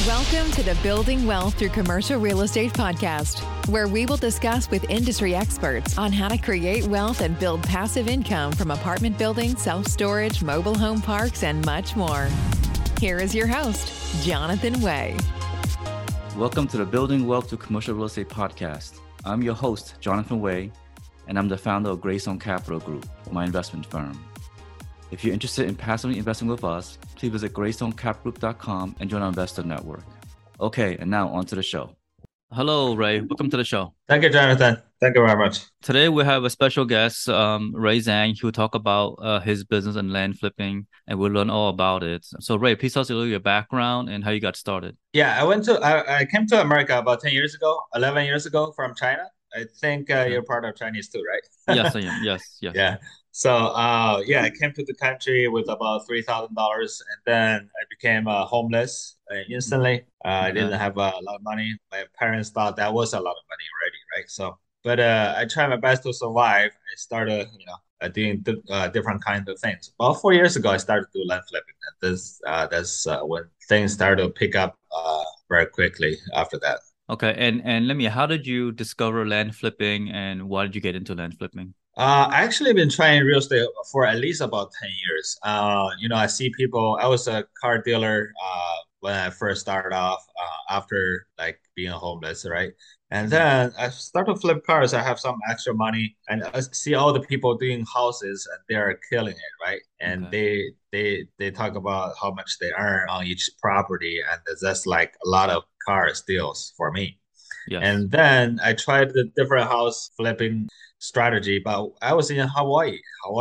Welcome to the Building Wealth Through Commercial Real Estate podcast, where we will discuss with industry experts on how to create wealth and build passive income from apartment buildings, self-storage, mobile home parks, and much more. Here is your host, Jonathan Way. Welcome to the Building Wealth Through Commercial Real Estate podcast. I'm your host, Jonathan Way, and I'm the founder of Greystone Capital Group, my investment firm. If you're interested in passively investing with us, please visit GreystoneCapGroup.com and join our investor network. Okay, and now on to the show. Hello, Ray. Welcome to the show. Thank you, Jonathan. Thank you very much. Today we have a special guest, Ray Zhang, who will talk about his business and land flipping, and we'll learn all about it. So, Ray, please tell us a little your background and how you got started. Yeah, I came to America about 10 years ago, 11 years ago from China. I think you're part of Chinese too, right? Yes, I am. Yes. Yeah. So, I came to the country with about $3,000, and then I became homeless instantly. I didn't have a lot of money. My parents thought that was a lot of money already, right? So, but I tried my best to survive. I started, doing different kinds of things. About 4 years ago, I started to do land flipping, and that's when things started to pick up very quickly after that. Okay, and let me, how did you discover land flipping, and why did you get into land flipping? I actually been trying real estate for at least about 10 years. I see people, I was a car dealer when I first started off after like being homeless, right? And then I started to flip cars. I have some extra money, and I see all the people doing houses, and they are killing it, right? And they talk about how much they earn on each property, and that's like a lot of car deals for me. Yes. And then I tried the different house flipping strategy, but I was in Hawaii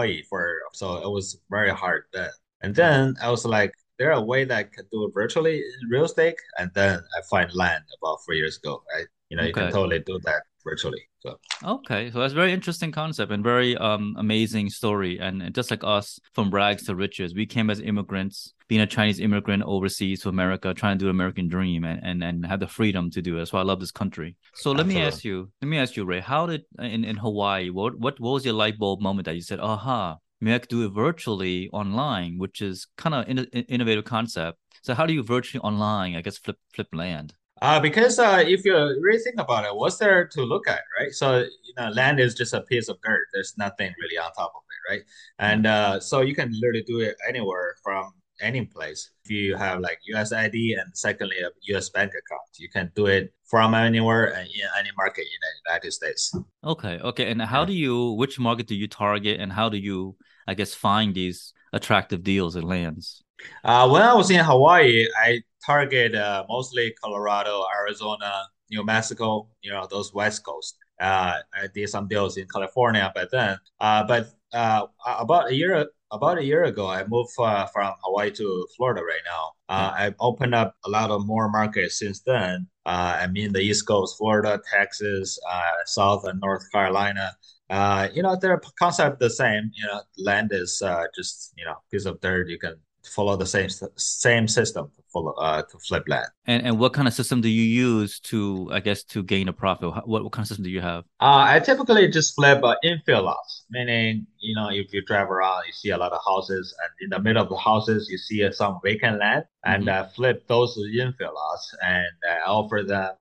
so it was very hard then. And then I was like, there a way that I can do it virtually in real estate? And then I find land about 3 years ago, right? You can totally do that virtually. So that's a very interesting concept and very amazing story. And just like us, from rags to riches, we came as immigrants, being a Chinese immigrant overseas to America, trying to do the American dream and have the freedom to do it. That's why I love this country. So let me ask you, Ray, how did in Hawaii, what was your light bulb moment that you said, aha, maybe I could do it virtually online, which is kind of an innovative concept. So how do you virtually online, I guess, flip land? Because if you really think about it, what's there to look at, right? So, land is just a piece of dirt. There's nothing really on top of it, right? And so you can literally do it anywhere from any place. If you have like US ID and secondly, a US bank account, you can do it from anywhere and in any market in the United States. Okay. And which market do you target, and how do you, I guess, find these attractive deals and lands? When I was in Hawaii, I target mostly Colorado, Arizona, New Mexico, those West Coast. I did some deals in California back then. But about a year ago, I moved from Hawaii to Florida right now. I've opened up a lot of more markets since then. I'm in the East Coast, Florida, Texas, South and North Carolina. Their concept the same. Land is just piece of dirt. You can follow the same system to flip land. And what kind of system do you use to gain a profit? What kind of system do you have? I typically just flip infill lots, meaning, if you drive around, you see a lot of houses, and in the middle of the houses, you see some vacant land, and flip those infill lots, and I offer them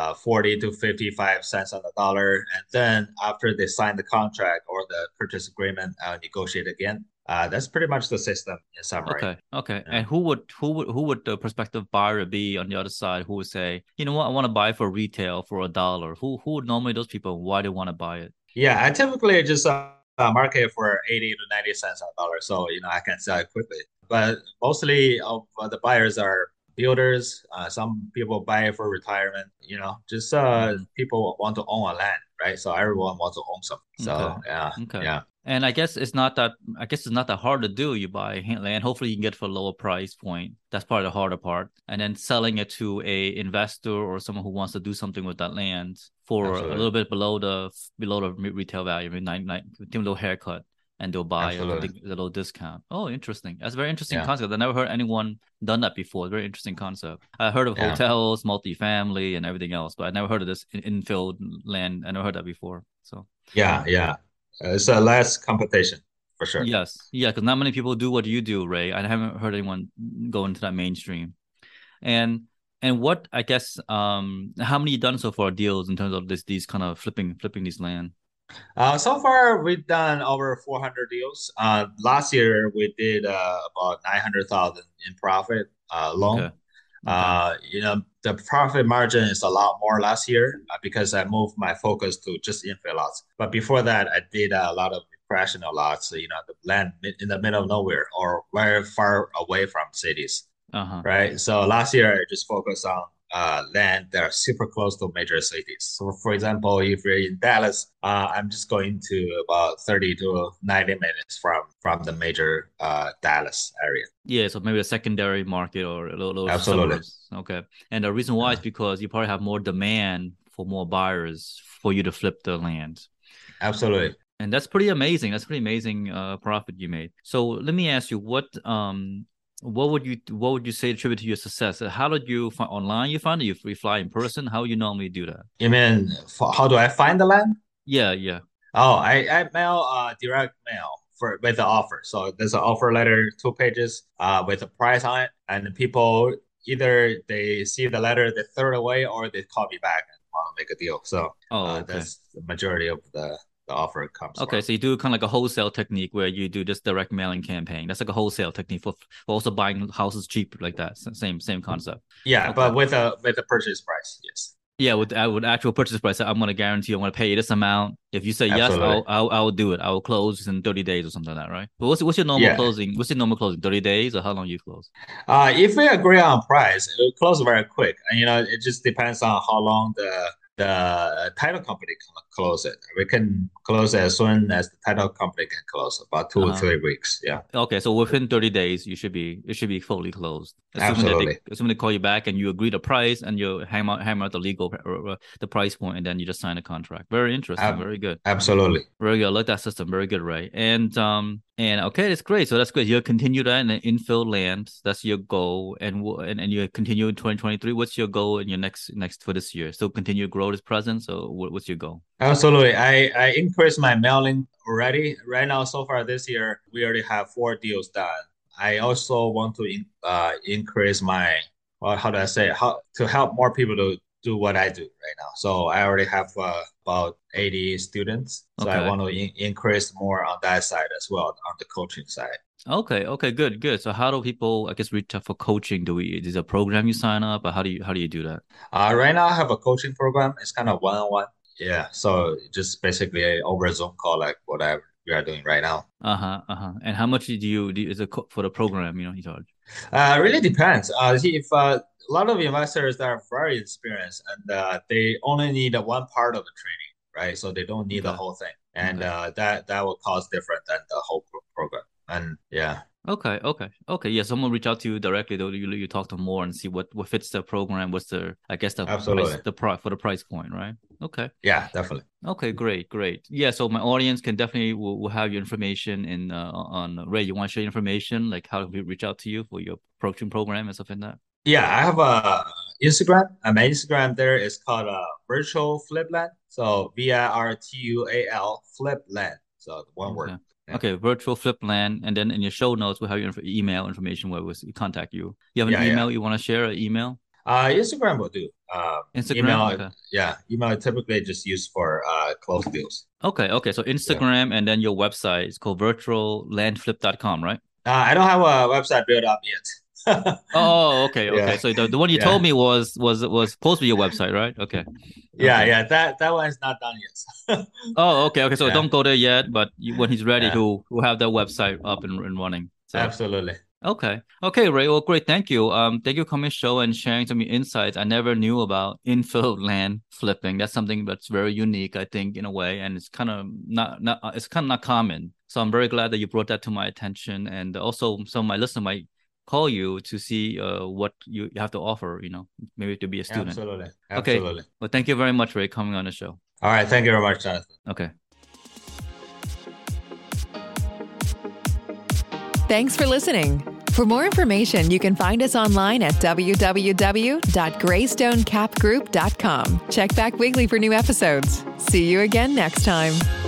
40 to 55 cents on the dollar. And then after they sign the contract or the purchase agreement, I'll negotiate again. That's pretty much the system in summary. Okay. Yeah. And who would the prospective buyer be on the other side? Who would say, you know what, I want to buy for retail for $1? Who would normally those people? Why they want to buy it? Yeah, I typically just market for 80 to 90 cents on the dollar, so I can sell it quickly. But mostly of the buyers are builders. Some people buy it for retirement. Just people want to own a land, right? So everyone wants to own something. So yeah. And I guess it's not that hard to do. You buy land, hopefully you can get it for a lower price point. That's probably the harder part. And then selling it to a investor or someone who wants to do something with that land for a little bit below the retail value, maybe give a little haircut, and they'll buy a little discount. Oh, interesting. That's a very interesting concept. I never heard anyone done that before. Very interesting concept. I heard of hotels, multifamily, and everything else, but I never heard of this infill land. I never heard that before. So yeah. It's a less competition for sure. Yes. Yeah, because not many people do what you do, Ray. I haven't heard anyone go into that mainstream. And And what, I guess, how many you done so far deals in terms of these kind of flipping these land? So far, we've done over 400 deals. Last year, we did about 900,000 in profit alone. Okay. Okay. The profit margin is a lot more last year because I moved my focus to just infill lots. But before that, I did a lot of recreational lots, the land in the middle of nowhere or very far away from cities, Uh-huh. right? So last year, I just focused on land that are super close to major cities. So, for example, if you're in Dallas, I'm just going to about 30 to 90 minutes from the major Dallas area. Yeah, so maybe a secondary market or a little Absolutely. suburbs. Okay. And the reason why is because you probably have more demand for more buyers for you to flip the land. Absolutely. And that's pretty amazing. That's pretty amazing profit you made. So let me ask you, what would you say attribute to your success? How did you find online? You find it? You fly in person? How you normally do that? You mean how do I find the land? Yeah, yeah. Oh, I mail direct mail for with the offer. So there's an offer letter, 2 pages, with a price on it, and people either they see the letter, they throw it away, or they call me back and want to make a deal. So Oh, okay. that's the majority of the offer comes Okay, from. so you do kind of like a wholesale technique where you do this direct mailing campaign. That's like a wholesale technique for also buying houses cheap like that. Same concept. Yeah, Okay. but with a purchase price, yes, Yeah, with actual purchase price, I'm gonna guarantee I'm gonna pay you this amount. If you say yes, absolutely. I'll do it. I will close in 30 days or something like that, right? But what's your normal Yeah. closing? What's your normal closing? 30 days or how long you close? If we agree on price, it will close very quick. And it just depends on how long the title company can close it. We can close it as soon as the title company can close, about two or Uh-huh. 3 weeks. Yeah, Okay, so within 30 days, it should be fully closed. absolutely. Assuming they call you back and you agree the price and you hammer out the legal the price point and then you just sign a contract. Very interesting. Ab- Very good. Absolutely. Very good. I like that system. Very good, Ray. And okay, that's great. So that's great. You'll continue that in the infill land. That's your goal, and you continue in 2023. What's your goal in your next for this year? Still continue to grow this presence, or what's your goal? Absolutely. I increased my mailing already. Right now, so far this year, we already have 4 deals done. I also want to increase my, well, how do I say, how to help more people to do what I do right now. So I already have about 80 students. So I Okay. want to increase more on that side as well, on the coaching side. Okay. Okay. Good. Good. So how do people, I guess, reach out for coaching? Is there a program you sign up, or how do you do that? Right now, I have a coaching program. It's kind of one-on-one. Yeah. So just basically over a Zoom call, like whatever we are doing right now. Uh-huh. Uh-huh. And how much do you is it for the program? You charge? Really depends. See, if a lot of investors that are very experienced and they only need one part of the training, right? So they don't need the Okay. whole thing, and Okay. that will cost different than the whole program. And yeah, Okay, okay, okay. Yeah, someone reach out to you directly. Though you talk to them more and see what fits the program. What's the I guess the price absolutely, the price for the price point, right? Okay, yeah, definitely. okay, great, great. Yeah, so my audience can definitely will have your information in on Ray. You want to share information like how do we reach out to you for your approaching program and stuff like that? Yeah, I have a Instagram. My Instagram there is called Virtual Flipland. So VIRTUAL Flipland. So one word. Okay, Yeah, okay. Virtual flip land, and then in your show notes we'll have your email information where we contact you. You have an yeah, yeah. email you want to share? An email? Instagram will do. Instagram? Email, Okay. yeah, email typically just used for close deals. Okay, okay. So Yeah. Instagram and then your website is called virtuallandflip.com, right? I don't have a website built up yet. Oh, okay, okay. Yeah, So the one you told yeah, me was supposed to be your website, right? Okay. yeah, Okay. yeah. That one is not done yet. Oh, okay, okay. So Yeah, don't go there yet, but when he's ready, yeah, he'll have that website up and running. So absolutely. okay. Okay, Ray. Well, great. Thank you. Thank you for coming show and sharing some insights. I never knew about infill land flipping. That's something that's very unique, I think, in a way, and it's kind of not it's kind of not common. So I'm very glad that you brought that to my attention, and also some of my listeners might call you to see what you have to offer. Maybe to be a student. Absolutely. Okay. Absolutely. Well, thank you very much for coming on the show. All right. Thank you very much, Jonathan. Okay. Thanks for listening. For more information, you can find us online at www.greystonecapgroup.com. Check back weekly for new episodes. See you again next time.